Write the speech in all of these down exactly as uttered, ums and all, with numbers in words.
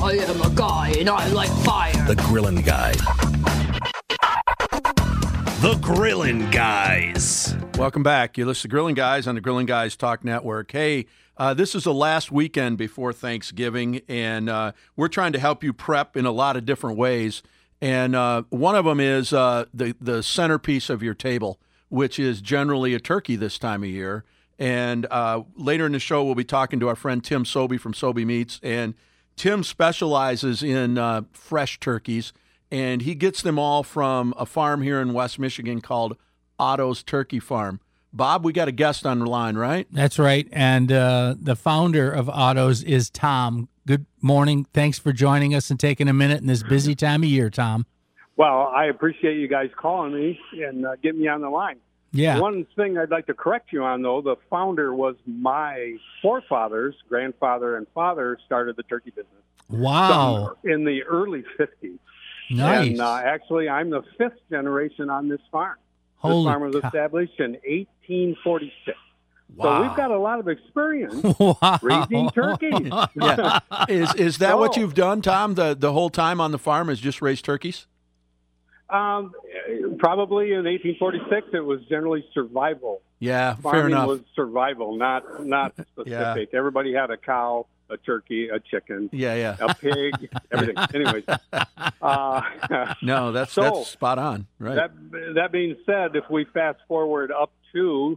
I am a guy and I like fire. The Grillin' Guy. The Grillin' Guys. Welcome back. You listen to Grillin' Guys on the Grillin' Guys Talk Network. Hey, uh, this is the last weekend before Thanksgiving, and uh, we're trying to help you prep in a lot of different ways. And uh, one of them is uh, the, the centerpiece of your table, which is generally a turkey this time of year. And uh, later in the show, we'll be talking to our friend Tim Sobey from Sobey Meats. And Tim specializes in uh, fresh turkeys, and he gets them all from a farm here in West Michigan called Otto's Turkey Farm. Bob, we got a guest on the line, right? That's right. And uh, the founder of Otto's is Tom. Good morning. Thanks for joining us and taking a minute in this busy time of year, Tom. Well, I appreciate you guys calling me and uh, getting me on the line. Yeah. One thing I'd like to correct you on, though, the founder was my forefathers, grandfather and father started the turkey business. Wow. Some, in the early fifties. Nice. And uh, actually, I'm the fifth generation on this farm. Holy this farm was cow. established in eighteen forty-six. Wow. So we've got a lot of experience Wow. raising turkeys. Yeah. Is is that what So- you've done, Tom, the, the whole time on the farm is just raise turkeys? Um, probably in eighteen forty-six, it was generally survival. Yeah, fair Farming enough. was survival, not not specific. Everybody had a cow, a turkey, a chicken, Yeah, yeah. a pig, everything. Anyways, uh, No, that's So, that's spot on. Right. that that being said, if we fast forward up to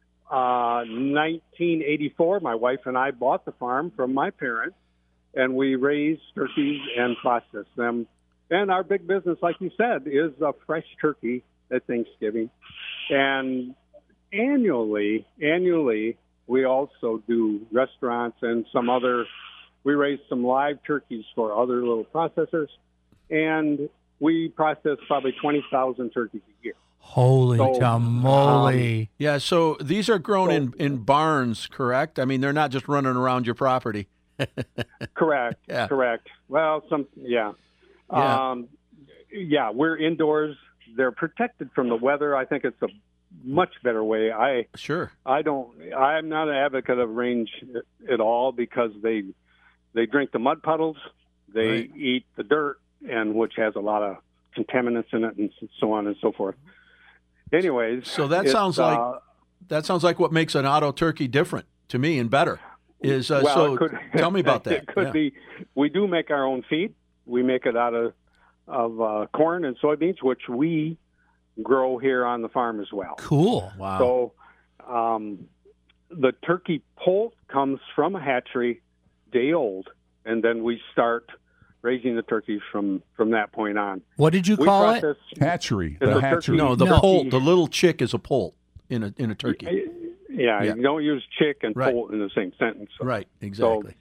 uh, nineteen eighty-four, my wife and I bought the farm from my parents, and we raised turkeys and processed them. And our big business, like you said, is a fresh turkey at Thanksgiving. And annually, annually, we also do restaurants and some other, we raise some live turkeys for other little processors. And we process probably twenty thousand turkeys a year. Holy So, tamale. Yeah, so these are grown in, in barns, correct? I mean, they're not just running around your property. Correct, Yeah. correct. Well, some, yeah. Yeah. Um, yeah, we're indoors. They're protected from the weather. I think it's a much better way. I Sure. I don't. I'm not an advocate of range at all because they they drink the mud puddles, they Right. eat the dirt, and which has a lot of contaminants in it, and so on and so forth. Anyways, So that it's, sounds like uh, that sounds like what makes an auto turkey different to me and better. Is uh, well, so it could, tell me about that. It could Yeah. be. We do make our own feed. We make it out of of uh, corn and soybeans, which we grow here on the farm as well. Cool. Wow. So um, the turkey poult comes from a hatchery day old, and then we start raising the turkeys from, from that point on. What did you We call it? process, Hatchery. It's The a hatchery. turkey. no, the No. poult, the little chick is a poult in a in a turkey. Yeah, Yeah. you don't use chick and Right. poult in the same sentence. So. Right, exactly.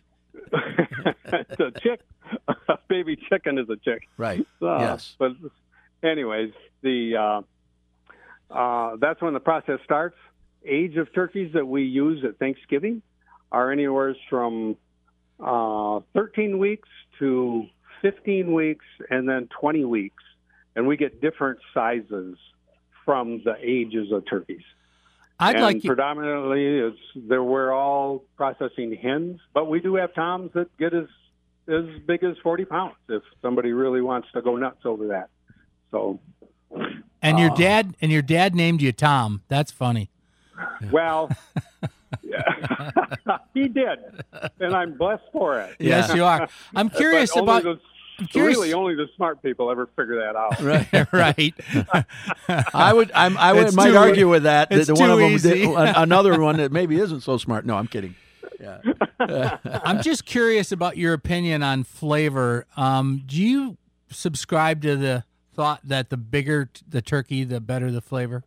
the chick, a baby chicken is a chick. Right. Uh, Yes. But anyways, the uh, uh, that's when the process starts. Age of turkeys that we use at Thanksgiving are anywhere from uh, thirteen weeks to fifteen weeks and then twenty weeks. And we get different sizes from the ages of turkeys. I'd and like you. predominantly, it's there. We're all processing hens, but we do have toms that get as as big as forty pounds if somebody really wants to go nuts over that. So, And your uh, dad and your dad named you Tom. That's funny. well, yeah, he did, and I'm blessed for it. Yes, you are. I'm curious But only about. the, I'm curious. really only the smart people ever figure that out. Right. right. I would I'm, I would It's might too- argue with that. it's that one too of them easy. did, another one that maybe isn't so smart. No, I'm kidding. Yeah. I'm just curious about your opinion on flavor. Um, do you subscribe to the thought that the bigger t- the turkey, the better the flavor?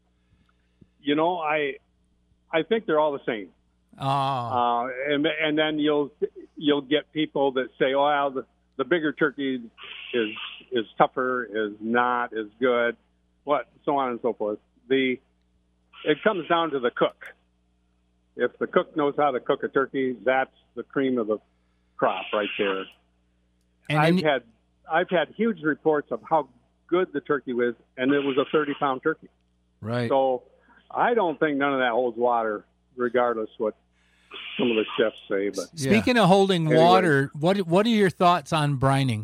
You know, I I think they're all the same. Oh, Uh, and and then you'll you'll get people that say, "Oh, well, the, the bigger turkey is is tougher, is not as good," what so on and so forth. The it comes down to the cook. If the cook knows how to cook a turkey, that's the cream of the crop right there. and I've then, had I've had huge reports of how good the turkey was, and it was a thirty pound turkey. Right. So I don't think none of that holds water, regardless what some of the chefs say. But Speaking of holding Anyway. water, what what are your thoughts on brining?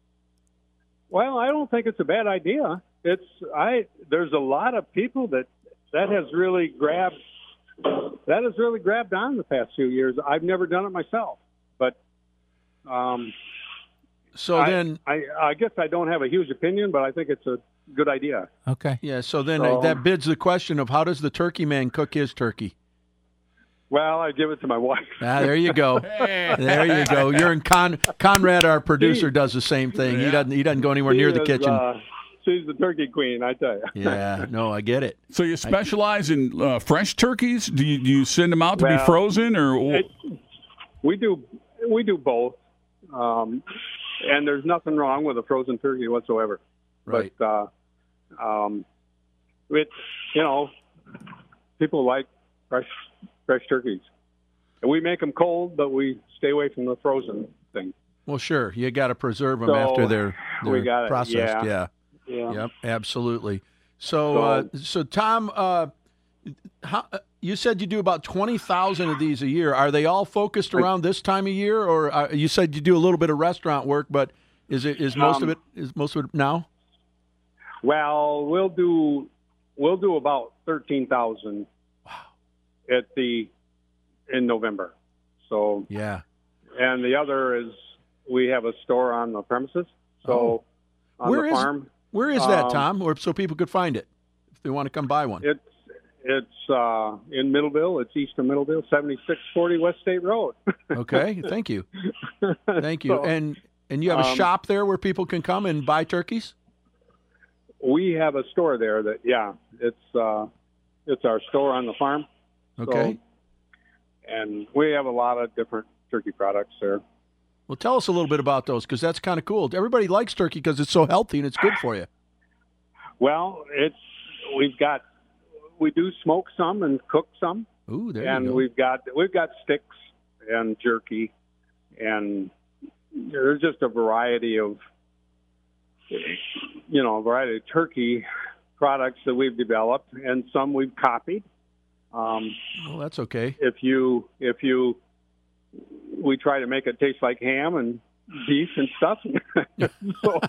well, I don't think it's a bad idea. It's I. There's a lot of people that that has really grabbed that has really grabbed on the past few years. I've never done it myself, but um, So I, then, I I guess I don't have a huge opinion, but I think it's a good idea. Okay. yeah. So then So- uh, that bids the question of how does the turkey man cook his turkey? Well, I give it to my wife. Ah, there you go. There you go. You're in Con Conrad, our producer, does the same thing. He doesn't. He doesn't go anywhere She near the is, kitchen. Uh, she's the turkey queen, I tell you. Yeah. No, I get it. So you specialize in uh, fresh turkeys? Do you, do you send them out to be Well, frozen, or It, we do we do both, um, and there's nothing wrong with a frozen turkey whatsoever. Right. But uh, um, it you know people like fresh fresh turkeys, and we make them cold, but we stay away from the frozen thing. Well, sure. You got to preserve them So, after they're, they're we got it, processed. yeah. Yeah. Yeah. Yep. Absolutely. So, So- uh, so Tom, uh, how, uh, you said you do about twenty thousand of these a year. Are they all focused around this time of year, or uh, you said you do a little bit of restaurant work, but is it is most Um, of it is most of it now? Well, we'll do we'll do about thirteen thousand. At the in November. So Yeah. and the other is we have a store on the premises. So on Where the is- farm, Where is that, Um, Tom? Or so people could find it if they want to come buy one. it's it's uh, in Middleville. It's east of Middleville, seventy-six forty West State Road. Okay. Thank you. Thank you. So, and and you have a um, shop there where people can come and buy turkeys? we have a store there that yeah, it's uh, it's our store on the farm. Okay. So, and we have a lot of different turkey products there. Well, tell us a little bit about those because that's kind of cool. Everybody likes turkey because it's so healthy and it's good for you. Well, it's we've got we do smoke some and cook some. Ooh, there and you go. we've got we've got sticks and jerky, and there's just a variety of you know a variety of turkey products that we've developed, and some we've copied. Um, Well, that's okay. if you if you we try to make it taste like ham and beef and stuff. So,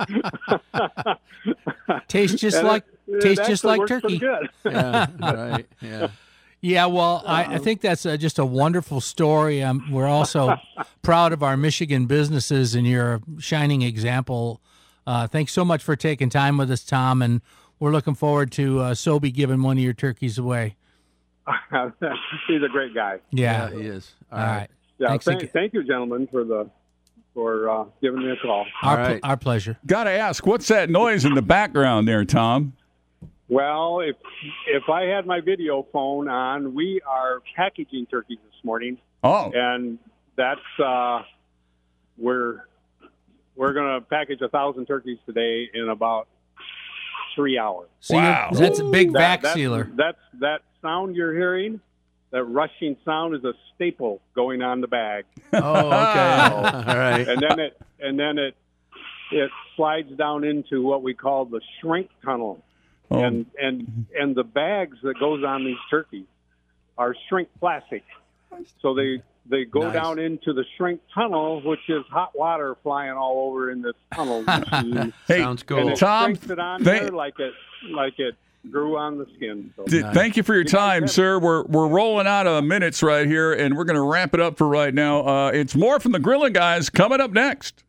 Tastes just and like it- it tastes just actually like works turkey. pretty good. Yeah, right. Yeah. Yeah, well, I, I think that's a, just a wonderful story. Um, we're also proud of our Michigan businesses, and you're a shining example. Uh, thanks so much for taking time with us, Tom, and we're looking forward to uh, Sobe giving one of your turkeys away. He's a great guy. Yeah. Yeah, he is. All right. Yeah, Thanks thank, again. thank you, gentlemen, for the for uh, giving me a call. Our, All pl- right. our pleasure. got to ask, what's that noise in the background there, Tom? Well, if if I had my video phone on, we are packaging turkeys this morning, Oh, and that's uh, we're we're going to package a thousand turkeys today in about three hours. So you're- Wow. that's a big That- vac that's- sealer. That's that sound you're hearing. That rushing sound is a staple going on the bag, Oh, okay. All right. and then it and then it it slides down into what we call the shrink tunnel. oh. and and and the bags that goes on these turkeys are shrink plastic, so they they go Nice. down into the shrink tunnel, which is hot water flying all over in this tunnel machine, Hey, Sounds and cool. it Tom, shrinks it on thank- there like it like it grew on the skin. So. Th- Thank you for your guys time, have- sir. We're we're rolling out of minutes right here, and we're going to wrap it up for right now. Uh, it's more from the Grilling Guys coming up next.